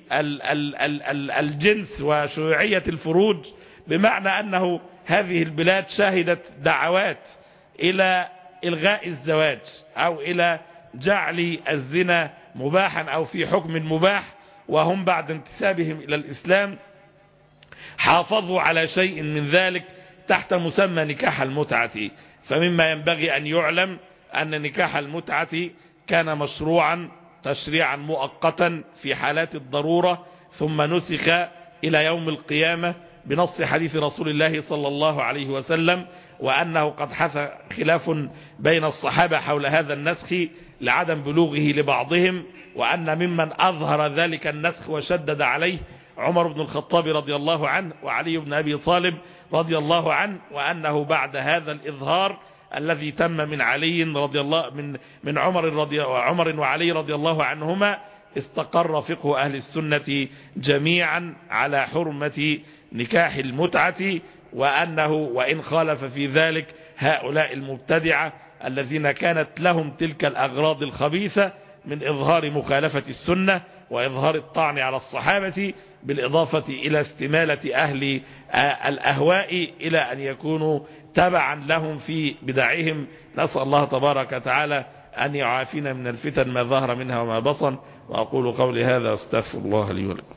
الجنس وشيوعية الفروج، بمعنى أنه هذه البلاد شاهدت دعوات إلى إلغاء الزواج أو إلى جعل الزنا مباحا أو في حكم مباح، وهم بعد انتسابهم إلى الإسلام حافظوا على شيء من ذلك تحت مسمى نكاح المتعة. فمما ينبغي أن يعلم أن نكاح المتعة كان مشروعا تشريعا مؤقتا في حالات الضرورة، ثم نسخ إلى يوم القيامة بنص حديث رسول الله صلى الله عليه وسلم، وأنه قد حدث خلاف بين الصحابة حول هذا النسخ لعدم بلوغه لبعضهم، وأن ممن أظهر ذلك النسخ وشدد عليه عمر بن الخطاب رضي الله عنه وعلي بن أبي طالب رضي الله عنه، وأنه بعد هذا الإظهار الذي تم من علي رضي الله من عمر وعلي رضي الله عنهما استقر فقه أهل السنة جميعا على حرمة نكاح المتعة، وأنه وإن خالف في ذلك هؤلاء المبتدعة الذين كانت لهم تلك الأغراض الخبيثة من إظهار مخالفة السنة وإظهار الطعن على الصحابة، بالإضافة إلى استمالة أهل الأهواء إلى أن يكونوا تبعا لهم في بدعهم. نسأل الله تبارك وتعالى أن يعافينا من الفتن ما ظهر منها وما بطن. وأقول قولي هذا أستغفر الله لي ولكم.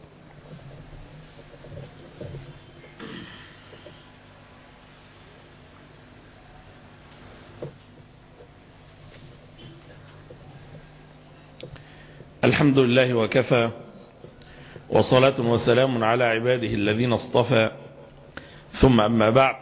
الحمد لله وكفى، وصلاة وسلام على عباده الذين اصطفى، ثم أما بعد،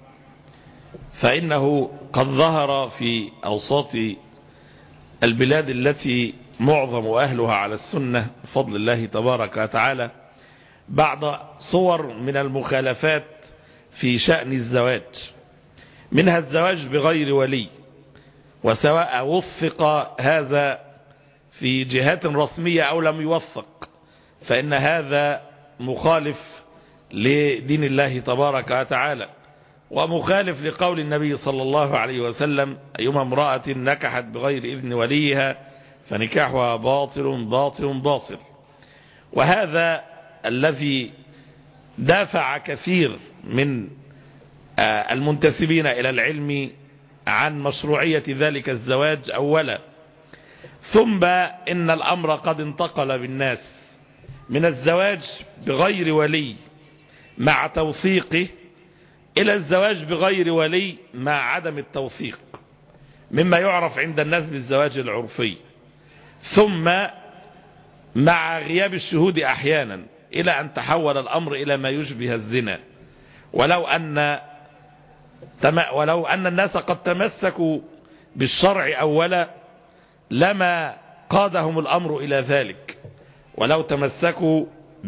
فإنه قد ظهر في أوساط البلاد التي معظم أهلها على السنة بفضل الله تبارك وتعالى بعض صور من المخالفات في شأن الزواج، منها الزواج بغير ولي، وسواء وفق هذا في جهات رسمية أو لم يوفق فإن هذا مخالف لدين الله تبارك وتعالى، ومخالف لقول النبي صلى الله عليه وسلم: أيما امرأة نكحت بغير إذن وليها فنكاحها باطل باطل باطل. وهذا الذي دافع كثير من المنتسبين إلى العلم عن مشروعية ذلك الزواج أولا، ثم إن الأمر قد انتقل بالناس من الزواج بغير ولي مع توثيقه إلى الزواج بغير ولي مع عدم التوثيق، مما يعرف عند الناس بالزواج العرفي، ثم مع غياب الشهود أحيانا، إلى أن تحول الأمر إلى ما يشبه الزنا. ولو أن الناس قد تمسكوا بالشرع أولا لما قادهم الأمر إلى ذلك، ولو تمسكوا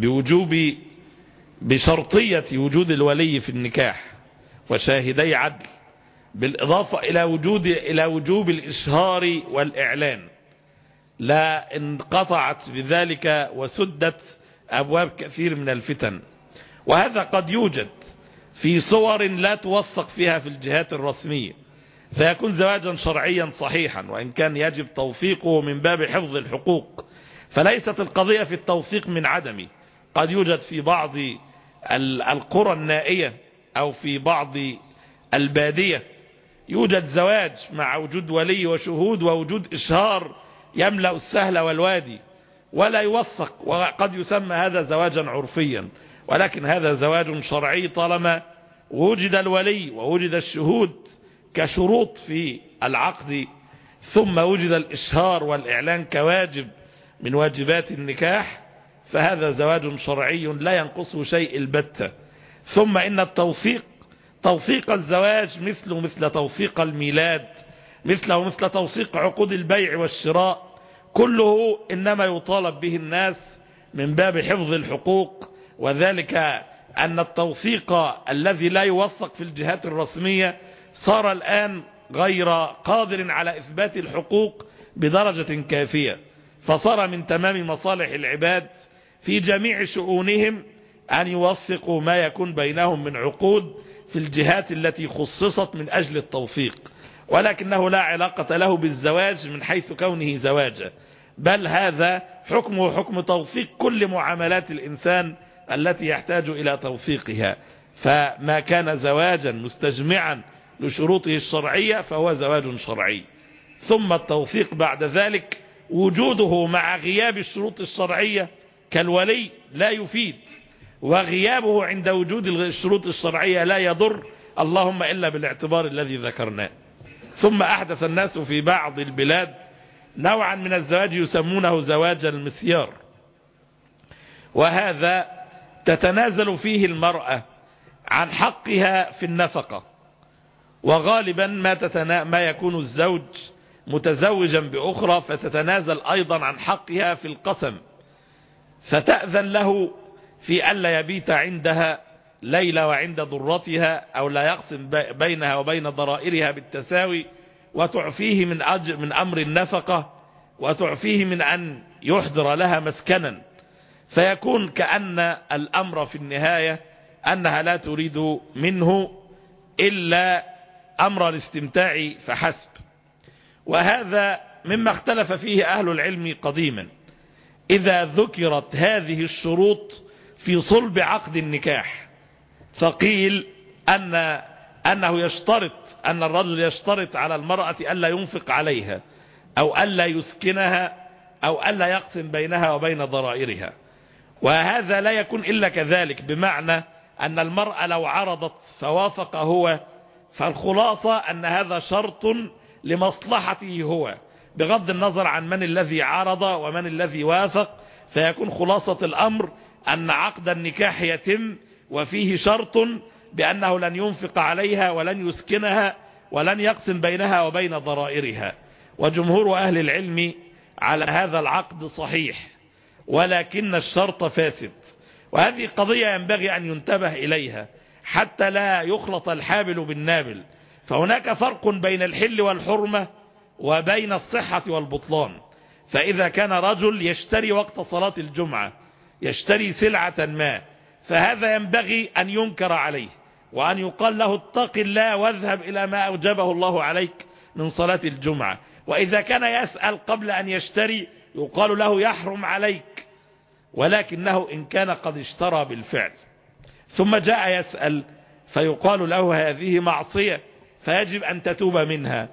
بشرطية وجود الولي في النكاح وشاهدي عدل، بالإضافة إلى وجوب الإشهار والإعلان، لا انقطعت بذلك وسدت أبواب كثير من الفتن. وهذا قد يوجد في صور لا توثق فيها في الجهات الرسمية، فيكون زواجا شرعيا صحيحا وإن كان يجب توثيقه من باب حفظ الحقوق. فليست القضية في التوثيق من عدمه، قد يوجد في بعض القرى النائية أو في بعض البادية يوجد زواج مع وجود ولي وشهود ووجود إشهار يملأ السهل والوادي ولا يوثق، وقد يسمى هذا زواجا عرفيا، ولكن هذا زواج شرعي طالما وجد الولي ووجد الشهود كشروط في العقد ثم وجد الإشهار والإعلان كواجب من واجبات النكاح، فهذا زواج شرعي لا ينقصه شيء البتة. ثم إن توثيق الزواج مثل توثيق الميلاد، مثل توثيق عقود البيع والشراء، كله إنما يطالب به الناس من باب حفظ الحقوق، وذلك أن التوثيق الذي لا يوثق في الجهات الرسمية صار الآن غير قادر على إثبات الحقوق بدرجة كافية، فصار من تمام مصالح العباد في جميع شؤونهم أن يوثقوا ما يكون بينهم من عقود في الجهات التي خصصت من أجل التوثيق، ولكنه لا علاقة له بالزواج من حيث كونه زواجا، بل هذا حكمه حكم توثيق كل معاملات الإنسان التي يحتاج إلى توثيقها. فما كان زواجا مستجمعا لشروطه الشرعية فهو زواج شرعي. ثم التوثيق بعد ذلك وجوده مع غياب الشروط الشرعية كالولي لا يفيد، وغيابه عند وجود الشروط الشرعية لا يضر، اللهم إلا بالاعتبار الذي ذكرناه. ثم أحدث الناس في بعض البلاد نوعا من الزواج يسمونه زواج المسيار، وهذا تتنازل فيه المرأة عن حقها في النفقة، وغالبا ما يكون الزوج متزوجا بأخرى فتتنازل أيضا عن حقها في القسم، فتأذن له في ألا يبيت عندها ليلة وعند ضرتها، أو لا يقسم بينها وبين ضرائرها بالتساوي، وتعفيه من أمر النفقة، وتعفيه من أن يحضر لها مسكنا، فيكون كأن الأمر في النهاية أنها لا تريد منه إلا أمر الاستمتاع فحسب. وهذا مما اختلف فيه أهل العلم قديما، إذا ذكرت هذه الشروط في صلب عقد النكاح، فقيل أنه يشترط أن الرجل يشترط على المرأة ألا ينفق عليها، أو ألا يسكنها، أو ألا يقسم بينها وبين ضرائرها، وهذا لا يكون إلا كذلك، بمعنى أن المرأة لو عرضت فوافق هو، فالخلاصة أن هذا شرط لمصلحته هو، بغض النظر عن من الذي عرض ومن الذي وافق، فيكون خلاصة الأمر أن عقد النكاح يتم وفيه شرط بأنه لن ينفق عليها ولن يسكنها ولن يقسم بينها وبين ضرائرها. وجمهور أهل العلم على هذا العقد صحيح، ولكن الشرط فاسد، وهذه قضية ينبغي أن ينتبه إليها حتى لا يخلط الحابل بالنابل، فهناك فرق بين الحل والحرمة وبين الصحة والبطلان. فإذا كان رجل يشتري وقت صلاة الجمعة يشتري سلعة ما، فهذا ينبغي أن ينكر عليه وأن يقال له اتق الله واذهب إلى ما أوجبه الله عليك من صلاة الجمعة. وإذا كان يسأل قبل أن يشتري يقال له يحرم عليك، ولكنه إن كان قد اشترى بالفعل ثم جاء يسأل فيقال له هذه معصية فيجب أن تتوب منها.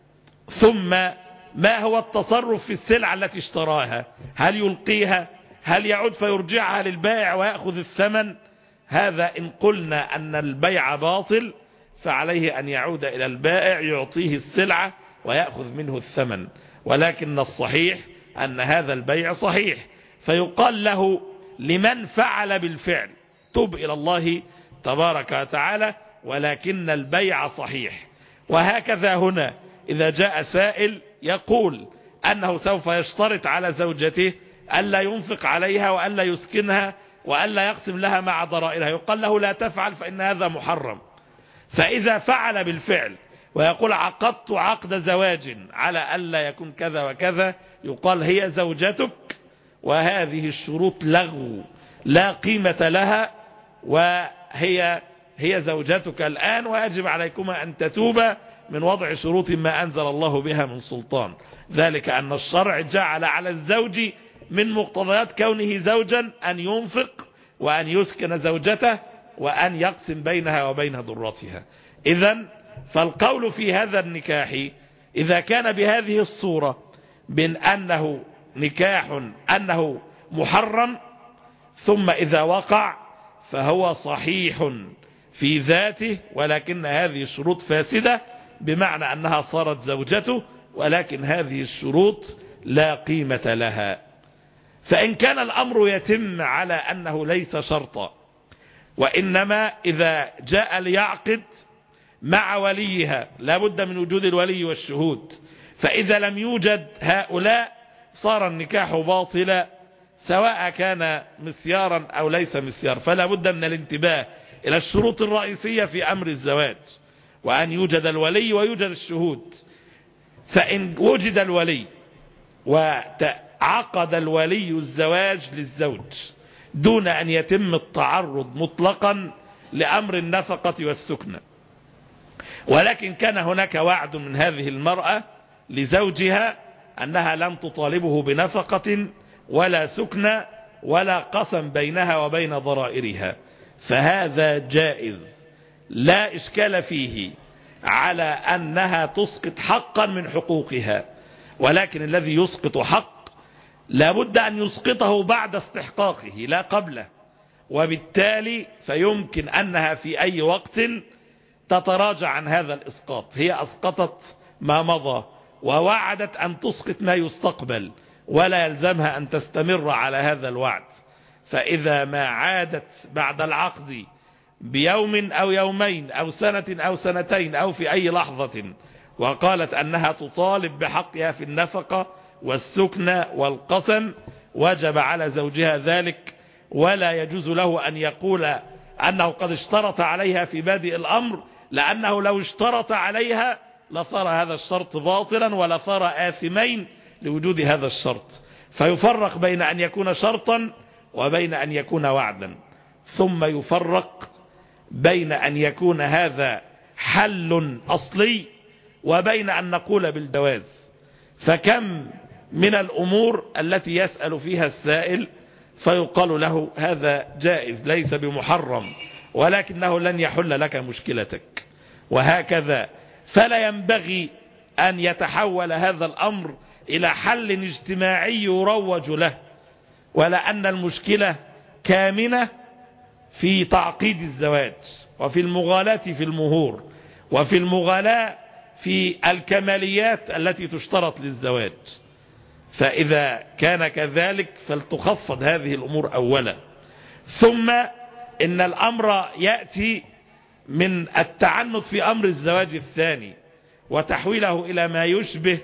ثم ما هو التصرف في السلعة التي اشتراها؟ هل يلقيها؟ هل يعود فيرجعها للبائع ويأخذ الثمن؟ هذا إن قلنا أن البيع باطل فعليه أن يعود إلى البائع يعطيه السلعة ويأخذ منه الثمن، ولكن الصحيح أن هذا البيع صحيح، فيقال له لمن فعل بالفعل تب إلى الله تبارك وتعالى، ولكن البيع صحيح. وهكذا هنا إذا جاء سائل يقول أنه سوف يشترط على زوجته ألا ينفق عليها وألا يسكنها وألا يقسم لها مع ضرائرها، يقال له لا تفعل فإن هذا محرم. فإذا فعل بالفعل ويقول عقدت عقد زواج على ألا يكون كذا وكذا، يقال هي زوجتك وهذه الشروط لغو لا قيمة لها، وهي زوجتك الآن، ويجب عليكما أن تتوبا من وضع شروط ما أنزل الله بها من سلطان. ذلك أن الشرع جعل على الزوج من مقتضيات كونه زوجا أن ينفق وأن يسكن زوجته وأن يقسم بينها وبين ضرتها. إذن فالقول في هذا النكاح إذا كان بهذه الصورة من أنه نكاح أنه محرم، ثم إذا وقع فهو صحيح في ذاته، ولكن هذه الشروط فاسدة، بمعنى أنها صارت زوجته ولكن هذه الشروط لا قيمة لها. فإن كان الأمر يتم على أنه ليس شرطا، وإنما إذا جاء ليعقد مع وليها لابد من وجود الولي والشهود، فإذا لم يوجد هؤلاء صار النكاح باطلا سواء كان مسيارا أو ليس مسيار. فلا بد من الانتباه إلى الشروط الرئيسية في أمر الزواج، وأن يوجد الولي ويوجد الشهود. فإن وجد الولي وعقد الولي الزواج للزوج دون أن يتم التعرض مطلقا لأمر النفقة والسكنة، ولكن كان هناك وعد من هذه المرأة لزوجها أنها لم تطالبه بنفقة ولا سكنة ولا قسم بينها وبين ضرائرها، فهذا جائز لا إشكال فيه على أنها تسقط حقا من حقوقها. ولكن الذي يسقط حق لابد أن يسقطه بعد استحقاقه لا قبله، وبالتالي فيمكن أنها في أي وقت تتراجع عن هذا الإسقاط. هي أسقطت ما مضى ووعدت أن تسقط ما يستقبل، ولا يلزمها أن تستمر على هذا الوعد. فإذا ما عادت بعد العقد بيوم أو يومين أو سنة أو سنتين أو في أي لحظة وقالت أنها تطالب بحقها في النفقة والسكنة والقسم، وجب على زوجها ذلك، ولا يجوز له أن يقول أنه قد اشترط عليها في بادئ الأمر، لأنه لو اشترط عليها لصار هذا الشرط باطلا ولصار آثمين لوجود هذا الشرط. فيفرق بين أن يكون شرطا وبين أن يكون وعدا، ثم يفرق بين أن يكون هذا حل أصلي وبين أن نقول بالجواز. فكم من الأمور التي يسأل فيها السائل فيقال له هذا جائز ليس بمحرم، ولكنه لن يحل لك مشكلتك، وهكذا. فلا ينبغي أن يتحول هذا الأمر إلى حل اجتماعي يروج له، ولا أن المشكلة كامنة في تعقيد الزواج وفي المغالاة في المهور وفي المغالاة في الكماليات التي تشترط للزواج. فإذا كان كذلك فلتخفض هذه الأمور أولا. ثم إن الأمر يأتي من التعنت في أمر الزواج الثاني وتحويله إلى ما يشبه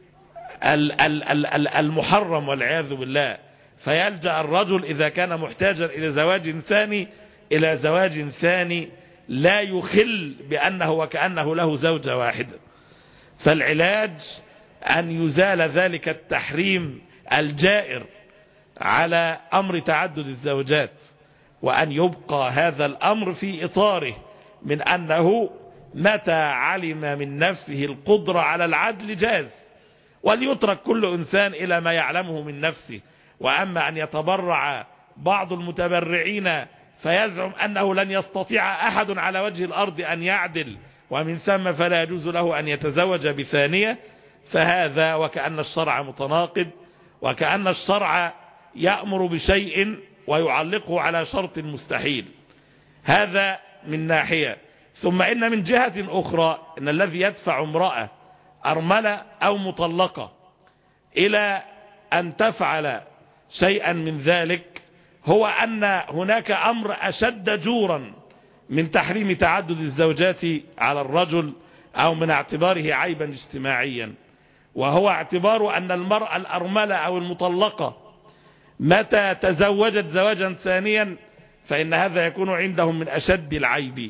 المحرم والعياذ بالله، فيلجأ الرجل إذا كان محتاجا إلى زواج ثاني إلى زواج ثاني لا يخل بأنه وكأنه له زوجة واحدة. فالعلاج أن يزال ذلك التحريم الجائر على أمر تعدد الزوجات، وأن يبقى هذا الأمر في إطاره من أنه متى علم من نفسه القدرة على العدل جاز، وليترك كل إنسان إلى ما يعلمه من نفسه. وأما أن يتبرع بعض المتبرعين فيزعم أنه لن يستطيع أحد على وجه الأرض أن يعدل، ومن ثم فلا يجوز له أن يتزوج بثانية، فهذا وكأن الشرع متناقض، وكأن الشرع يأمر بشيء ويعلقه على شرط مستحيل. هذا من ناحية. ثم إن من جهة أخرى إن الذي يدفع امرأة أرملة أو مطلقة إلى أن تفعل شيئا من ذلك هو أن هناك أمر أشد جورا من تحريم تعدد الزوجات على الرجل، أو من اعتباره عيبا اجتماعيا، وهو اعتبار أن المرأة الأرملة أو المطلقة متى تزوجت زواجا ثانيا فإن هذا يكون عندهم من أشد العيب.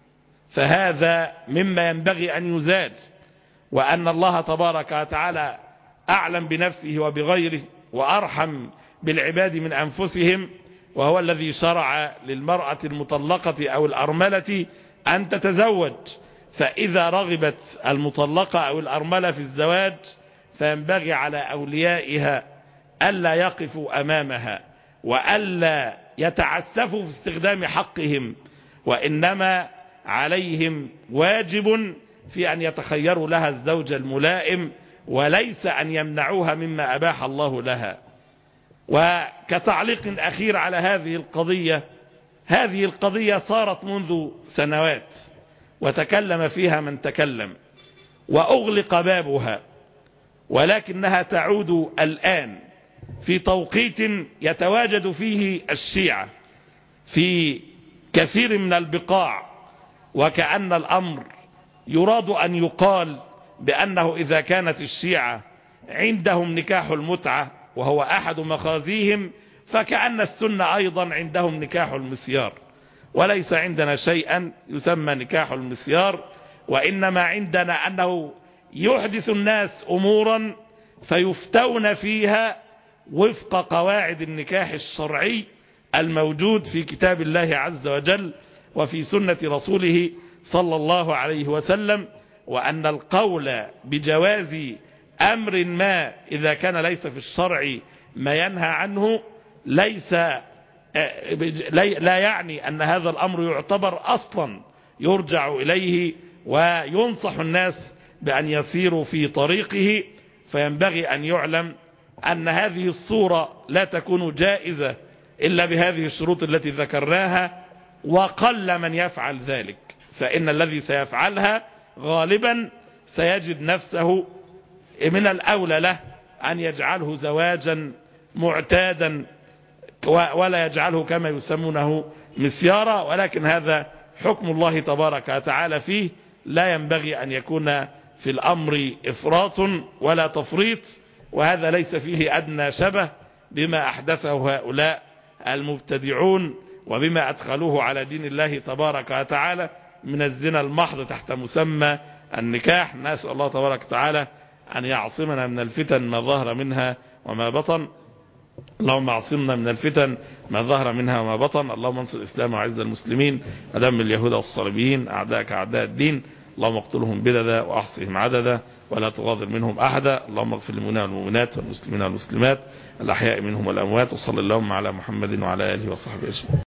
فهذا مما ينبغي أن يزال، وأن الله تبارك وتعالى أعلم بنفسه وبغيره وأرحم بالعباد من أنفسهم، وهو الذي شرع للمرأة المطلقة أو الأرملة أن تتزوج. فإذا رغبت المطلقة أو الأرملة في الزواج فينبغي على أوليائها ألا يقفوا أمامها وألا يتعسفوا في استخدام حقهم، وإنما عليهم واجب في أن يتخيروا لها الزوج الملائم، وليس أن يمنعوها مما أباح الله لها. وكتعليق أخير على هذه القضية صارت منذ سنوات وتكلم فيها من تكلم وأغلق بابها، ولكنها تعود الآن في توقيت يتواجد فيه الشيعة في كثير من البقاع، وكأن الأمر يراد أن يقال بأنه إذا كانت الشيعة عندهم نكاح المتعة وهو أحد مخازيهم، فكأن السنة أيضا عندهم نكاح المسيار. وليس عندنا شيئا يسمى نكاح المسيار، وإنما عندنا أنه يحدث الناس أمورا فيفتون فيها وفق قواعد النكاح الشرعي الموجود في كتاب الله عز وجل وفي سنة رسوله صلى الله عليه وسلم، وأن القول بجواز أمر ما إذا كان ليس في الشرع ما ينهى عنه لا يعني أن هذا الأمر يعتبر أصلا يرجع إليه، وينصح الناس بأن يسيروا في طريقه. فينبغي أن يعلم أن هذه الصورة لا تكون جائزة إلا بهذه الشروط التي ذكرناها، وقل من يفعل ذلك، فإن الذي سيفعلها غالبا سيجد نفسه من الأولى له أن يجعله زواجا معتادا ولا يجعله كما يسمونه مسيارا، ولكن هذا حكم الله تبارك وتعالى فيه، لا ينبغي أن يكون في الأمر إفراط ولا تفريط، وهذا ليس فيه أدنى شبه بما أحدثه هؤلاء المبتدعون وبما أدخلوه على دين الله تبارك وتعالى من الزنا المحض تحت مسمى النكاح. نسأل الله تبارك وتعالى أن يعصمنا من الفتن ما ظهر منها وما بطن. اللهم اعصمنا من الفتن ما ظهر منها وما بطن. اللهم انصر الإسلام وعز المسلمين ودمر اليهود والصليبيين أعداءك أعداء الدين. اللهم اقتلهم بددا وأحصهم عددا ولا تغادر منهم أحدا. اللهم اغفر للمؤمنين والمؤمنات والمسلمين والمسلمات الأحياء منهم والأموات. وصلى اللهم على محمد وعلى آله وصحبه أجمعين.